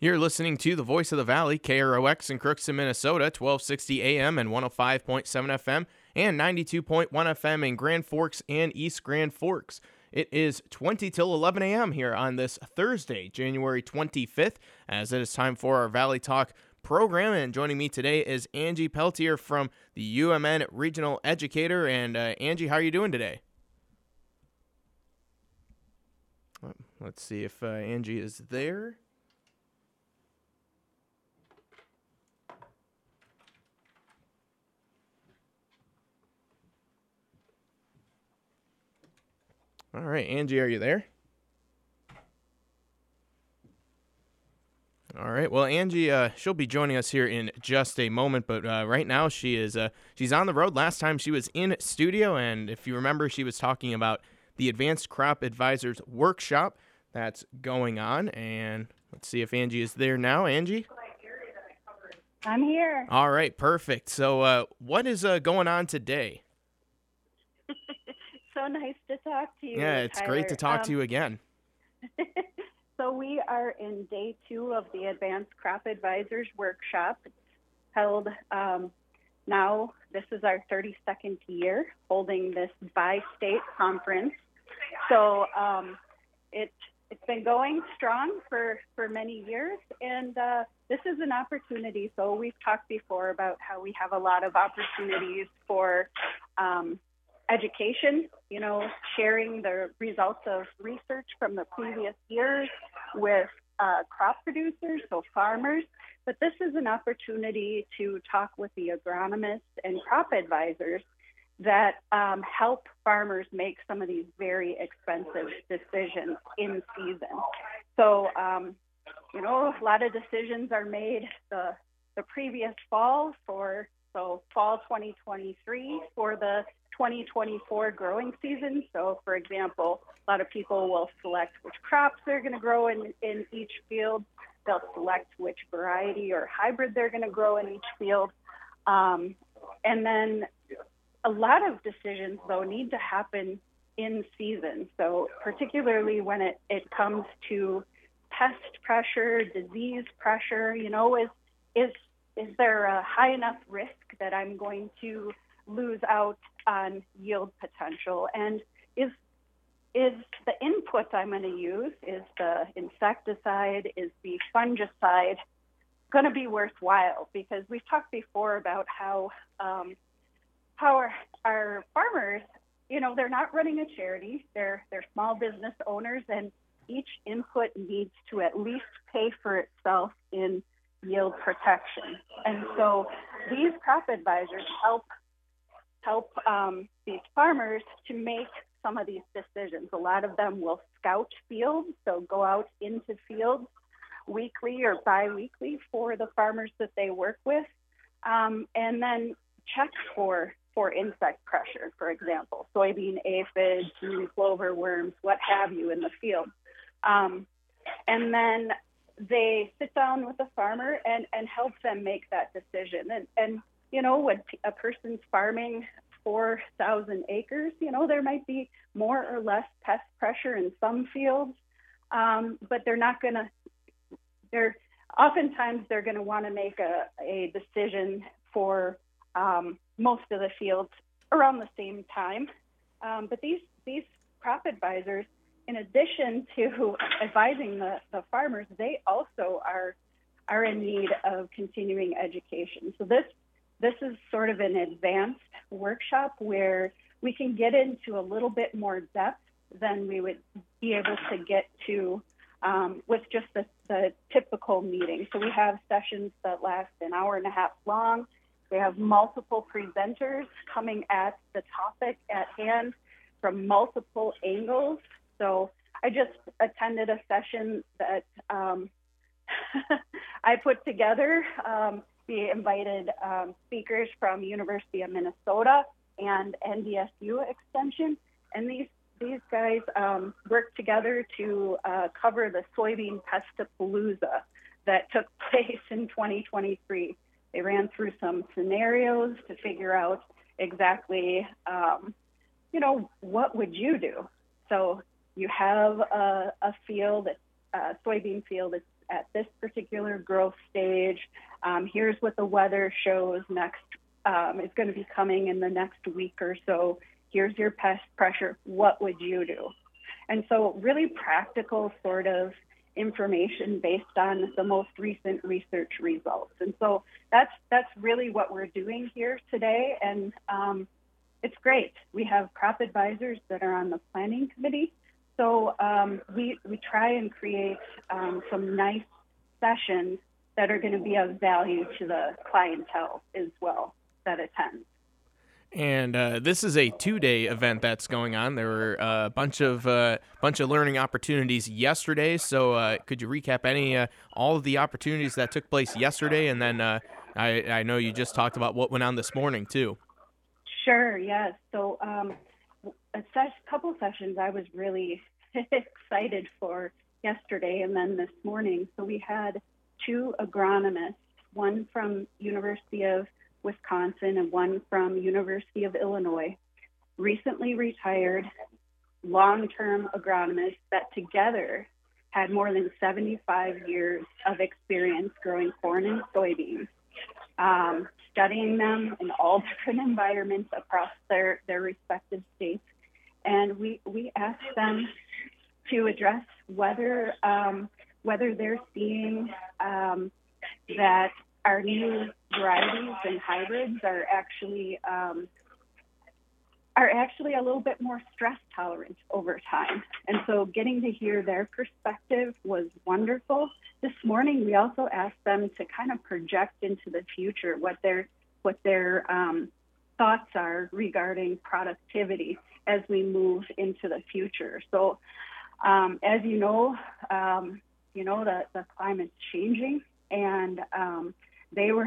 You're listening to the Voice of the Valley, KROX in Crookston, Minnesota, 1260 AM and 105.7 FM, and 92.1 FM in Grand Forks and East Grand Forks. It is 20 till 11 a.m. here on this Thursday, January 25th, as it is time for our Valley Talk program. And joining me today is Angie Peltier from the UMN Regional Educator. And Angie, how are you doing today? Let's see if Angie is there. All right, Angie, are you there? All right. Well, Angie, she'll be joining us here in just a moment, but right now she's on the road. Last time she was in studio, and if you remember, she was talking about the Advanced Crop Advisors workshop that's going on. And let's see if Angie is there now. Angie? I'm here. All right, perfect. So what is going on today? So nice to talk to you. Yeah, it's Tyler. great to talk to you again. So we are in day 2 of the Advanced Crop Advisors workshop. It's held now. This is our 32nd year holding this bi-state conference. So it's been going strong for many years, and this is an opportunity. So we've talked before about how we have a lot of opportunities for education, sharing the results of research from the previous years with crop producers, so farmers. But this is an opportunity to talk with the agronomists and crop advisors that help farmers make some of these very expensive decisions in season. So, a lot of decisions are made the previous fall fall 2023 for the 2024 growing season. So, for example, a lot of people will select which crops they're going to grow in each field. They'll select which variety or hybrid they're going to grow in each field. And then a lot of decisions, though, need to happen in season. So particularly when it comes to pest pressure, disease pressure, is there a high enough risk that I'm going to lose out on yield potential? And is the input I'm going to use, is the insecticide, is the fungicide going to be worthwhile? Because we've talked before about how our farmers, they're not running a charity, they're small business owners, and each input needs to at least pay for itself in yield protection. And so these crop advisors help these farmers to make some of these decisions. A lot of them will scout fields, so go out into fields weekly or bi-weekly for the farmers that they work with, and then check for insect pressure, for example, soybean aphids, green clover worms, what have you in the field. And then they sit down with the farmer and help them make that decision. And when a person's farming 4,000 acres, there might be more or less pest pressure in some fields, but oftentimes they're going to want to make a decision for most of the fields around the same time. But these crop advisors, in addition to advising the farmers, they also are in need of continuing education. So this is sort of an advanced workshop where we can get into a little bit more depth than we would be able to get to with just the typical meeting. So we have sessions that last an hour and a half long. We have multiple presenters coming at the topic at hand from multiple angles. So I just attended a session that I put together. We invited speakers from University of Minnesota and NDSU Extension, and these guys worked together to cover the soybean pestapalooza that took place in 2023. They ran through some scenarios to figure out exactly, what would you do? So you have a field, a soybean field, at this particular growth stage. Here's what the weather shows next is going to be coming in the next week or so. Here's your pest pressure. What would you do? And so really practical sort of information based on the most recent research results. And so that's really what we're doing here today. And it's great. We have crop advisors that are on the planning committee. So we try and create some nice sessions that are going to be of value to the clientele as well that attends. And this is a 2-day event that's going on. There were a bunch of learning opportunities yesterday. So could you recap all of the opportunities that took place yesterday? And then I know you just talked about what went on this morning too. Sure. Yes. So a couple sessions I was really excited for yesterday and then this morning. So we had 2 agronomists, one from University of Wisconsin and one from University of Illinois, recently retired long-term agronomists that together had more than 75 years of experience growing corn and soybeans, studying them in all different environments across their respective states. And we asked them to address whether they're seeing that our new varieties and hybrids are actually a little bit more stress tolerant over time. And so getting to hear their perspective was wonderful. This morning, we also asked them to kind of project into the future what their thoughts are regarding productivity as we move into the future. So as you know, the climate's changing, and they were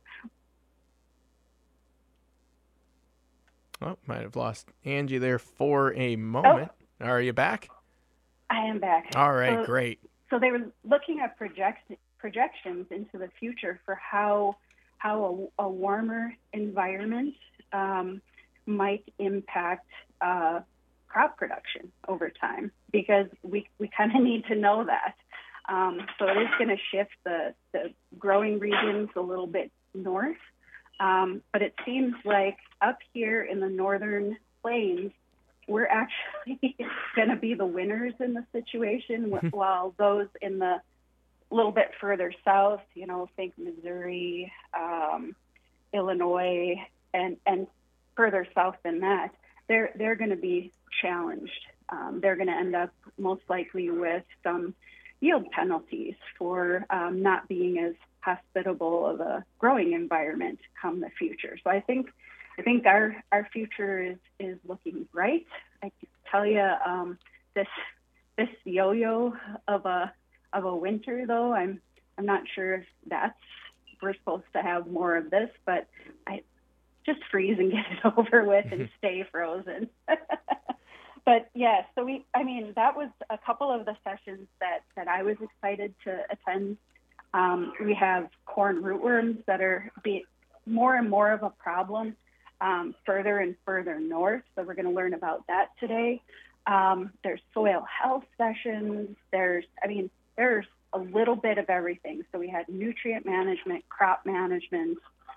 Oh, might have lost Angie there for a moment. Oh. Are you back? I am back. All right, great. So they were looking at projections into the future for how a warmer environment might impact crop production over time, because we kind of need to know that. So it is going to shift the growing regions a little bit north. But it seems like up here in the northern plains, we're actually going to be the winners in the situation, while those in the little bit further south, think Missouri, Illinois, and further south than that, they're going to be challenged. They're going to end up most likely with some yield penalties for not being as hospitable of a growing environment come the future. So I think our future is looking bright. I can tell you this yo-yo of a winter, though, I'm not sure if we're supposed to have more of this, but I just freeze and get it over with and stay frozen. But yeah, so that was a couple of the sessions that I was excited to attend. We have corn rootworms that are more and more of a problem further and further north. So we're going to learn about that today. There's soil health sessions. There's a little bit of everything. So we had nutrient management, crop management,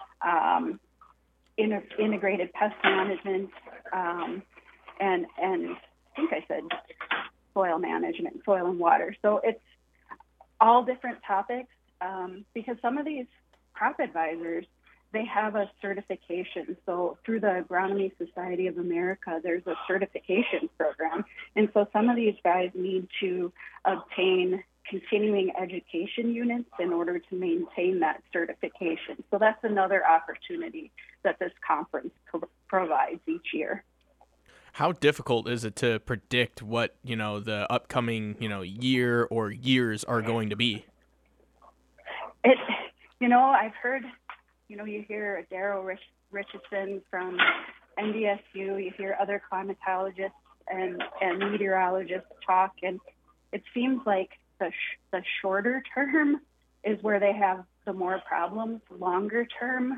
integrated pest management, and I think I said soil management, soil and water. So it's all different topics, because some of these crop advisors, they have a certification. So through the Agronomy Society of America, there's a certification program. And so some of these guys need to obtain continuing education units in order to maintain that certification. So that's another opportunity that this conference provides each year. How difficult is it to predict what, the upcoming, year or years are going to be? I've heard, you hear Daryl Richardson from NDSU, you hear other climatologists and meteorologists talk, and it seems like the shorter term is where they have the more problems. Longer term,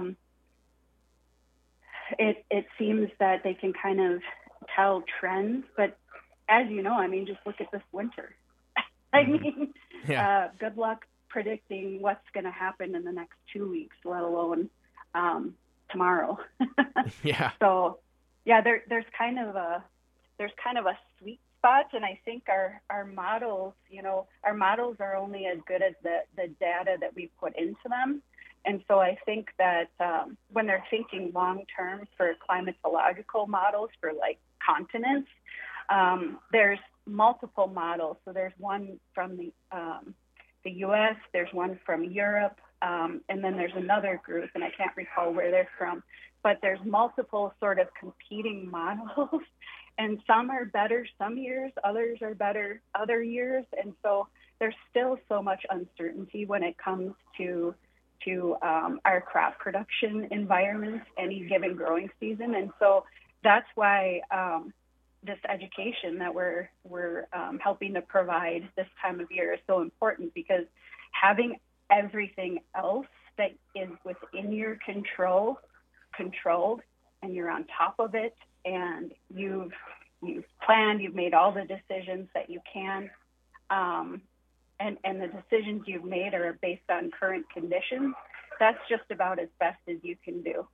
it seems that they can kind of tell trends, but as you know, just look at this winter. I mean, Yeah. good luck predicting what's going to happen in the next 2 weeks, let alone tomorrow. Yeah. So, yeah, there's kind of a sweet spot, and I think our models, our models are only as good as the data that we put into them. And so I think that when they're thinking long term for climatological models for like continents, there's multiple models. So there's one from the U.S., there's one from Europe, and then there's another group, and I can't recall where they're from, but there's multiple sort of competing models, and some are better some years, others are better other years, and so there's still so much uncertainty when it comes to our crop production environments any given growing season, and so that's why this education that we're helping to provide this time of year is so important, because having everything else that is within your controlled, and you're on top of it, and you've planned, you've made all the decisions that you can, and the decisions you've made are based on current conditions. That's just about as best as you can do.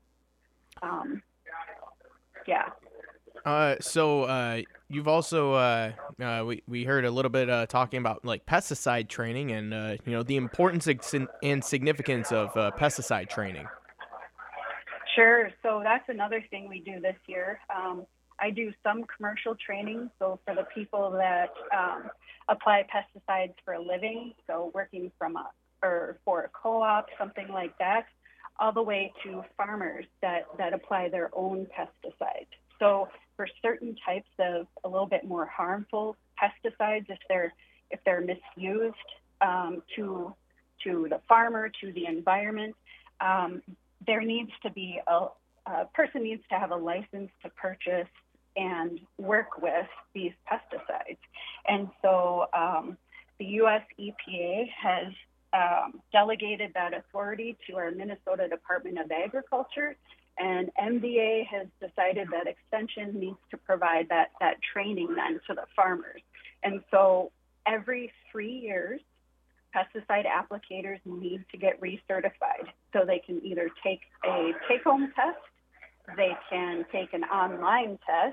Yeah. So you've also we heard a little bit talking about like pesticide training and the importance and significance of pesticide training. Sure. So that's another thing we do this year. I do some commercial training. So for the people that apply pesticides for a living, so working or for a co-op, something like that, all the way to farmers that apply their own pesticides. So for certain types of a little bit more harmful pesticides, if they're misused to the farmer, to the environment, there needs to be a person needs to have a license to purchase and work with these pesticides. And so the U.S. EPA has delegated that authority to our Minnesota Department of Agriculture, and MDA has decided that Extension needs to provide that training then to the farmers. And so every 3 years, pesticide applicators need to get recertified. So they can either take a take-home test, they can take an online test,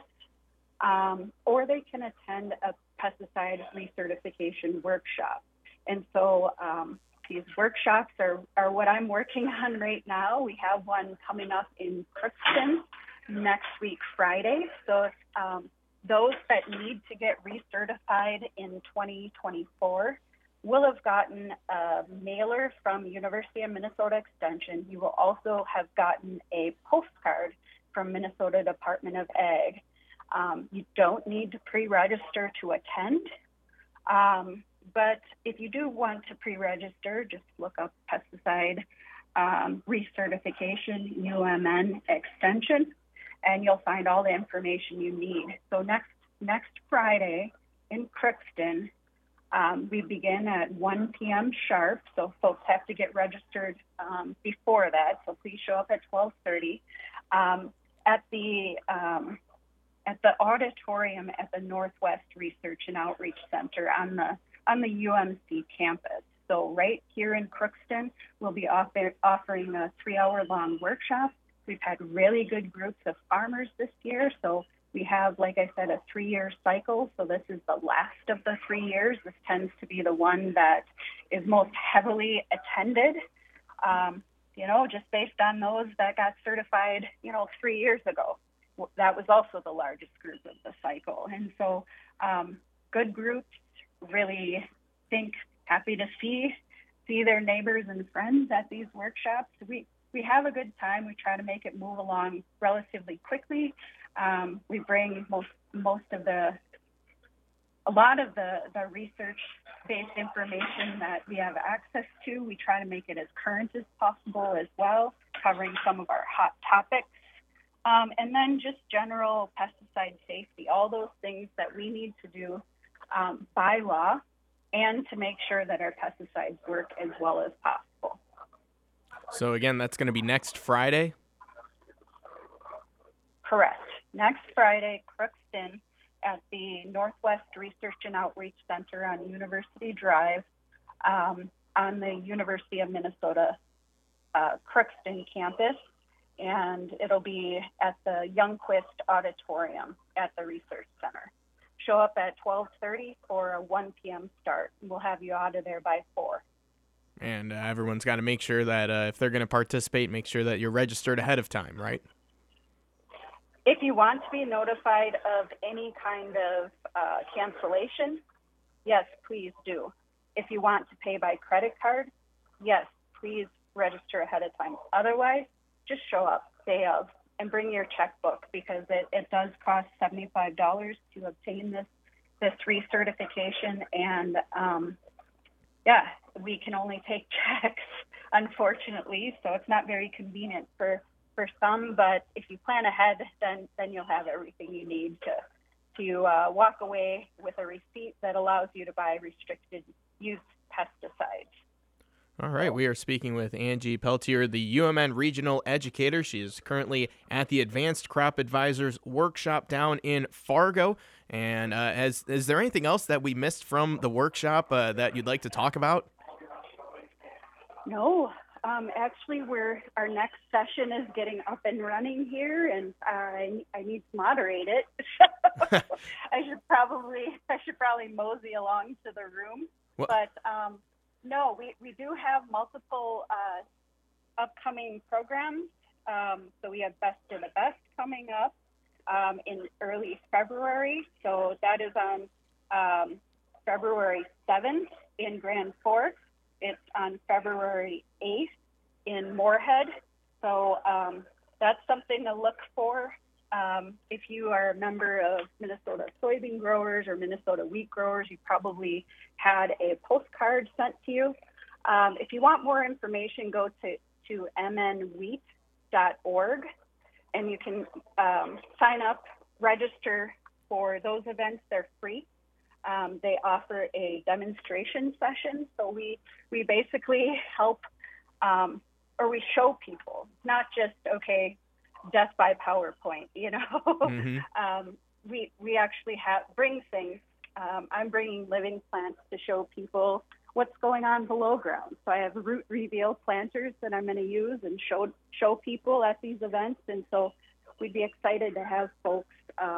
or they can attend a pesticide recertification workshop. And so these workshops are what I'm working on right now. We have one coming up in Crookston next week, Friday. So those that need to get recertified in 2024 will have gotten a mailer from University of Minnesota Extension. You will also have gotten a postcard from Minnesota Department of Ag. You don't need to pre-register to attend. But if you do want to pre-register, just look up pesticide recertification, UMN Extension, and you'll find all the information you need. So next Friday in Crookston, we begin at 1 p.m. sharp, so folks have to get registered before that, so please show up at 12:30. At the auditorium at the Northwest Research and Outreach Center on the UMC campus. So right here in Crookston, we'll be offering a 3-hour-long workshop. We've had really good groups of farmers this year. So we have, like I said, a 3-year cycle. So this is the last of the 3 years. This tends to be the one that is most heavily attended, just based on those that got certified, 3 years ago. That was also the largest group of the cycle. And so good groups, really happy to see their neighbors and friends at these workshops. We have a good time. We try to make it move along relatively quickly. We bring a lot of the research-based information that we have access to. We try to make it as current as possible as well, covering some of our hot topics. And then just general pesticide safety, all those things that we need to do by law and to make sure that our pesticides work as well as possible. So again, that's going to be next Friday? Correct. Next Friday, Crookston at the Northwest Research and Outreach Center on University Drive on the University of Minnesota Crookston campus, and it'll be at the Youngquist Auditorium at the Research Center. Show up at 12:30 for a 1 p.m. start. We'll have you out of there by 4. And everyone's got to make sure that if they're going to participate, make sure that you're registered ahead of time, right? If you want to be notified of any kind of cancellation, yes, please do. If you want to pay by credit card, yes, please register ahead of time. Otherwise, just show up day of and bring your checkbook, because it does cost $75 to obtain this recertification. And we can only take checks, unfortunately, so it's not very convenient for some, but if you plan ahead, then you'll have everything you need to walk away with a receipt that allows you to buy restricted use pesticides. All right, we are speaking with Angie Peltier, the UMN Regional Educator. She is currently at the Advanced Crop Advisors Workshop down in Fargo. And is there anything else that we missed from the workshop that you'd like to talk about? No, actually, our next session is getting up and running here, and I need to moderate it. I should probably mosey along to the room. What? But no, we do have multiple upcoming programs. So we have Best of the Best coming up in early February. So that is on February 7th in Grand Forks. It's on February 8th in Moorhead. So that's something to look for. If you are a member of Minnesota soybean growers or Minnesota wheat growers, you probably had a postcard sent to you. If you want more information, go to mnwheat.org, and you can sign up, register for those events. They're free. They offer a demonstration session, so we basically help or we show people, not just, death by PowerPoint, Mm-hmm. We actually bring things. I'm bringing living plants to show people what's going on below ground. So I have root reveal planters that I'm going to use and show people at these events. And so we'd be excited to have folks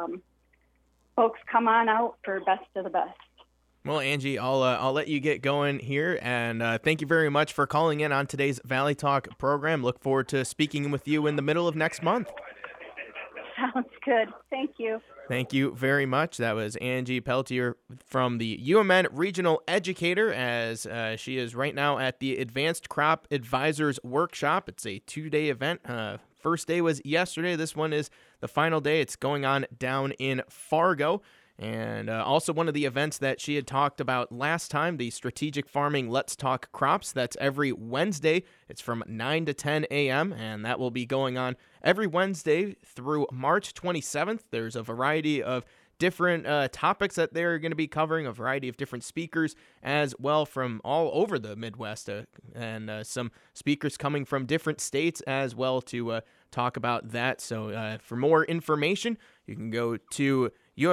come on out for Best of the Best. Well, Angie, I'll let you get going here, and thank you very much for calling in on today's Valley Talk program. Look forward to speaking with you in the middle of next month. Sounds good. Thank you. Thank you very much. That was Angie Peltier from the UMN Regional Educator, as she is right now at the Advanced Crop Advisors Workshop. It's a 2-day event. First day was yesterday. This one is the final day. It's going on down in Fargo. And also one of the events that she had talked about last time, the Strategic Farming Let's Talk Crops. That's every Wednesday. It's from 9 to 10 a.m., and that will be going on every Wednesday through March 27th. There's a variety of different topics that they're going to be covering, a variety of different speakers as well from all over the Midwest, and some speakers coming from different states as well to talk about that. So for more information, you can go to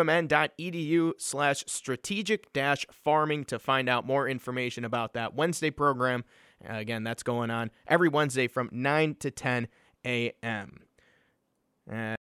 umn.edu/strategic-farming to find out more information about that Wednesday program. Again, that's going on every Wednesday from 9 to 10 a.m.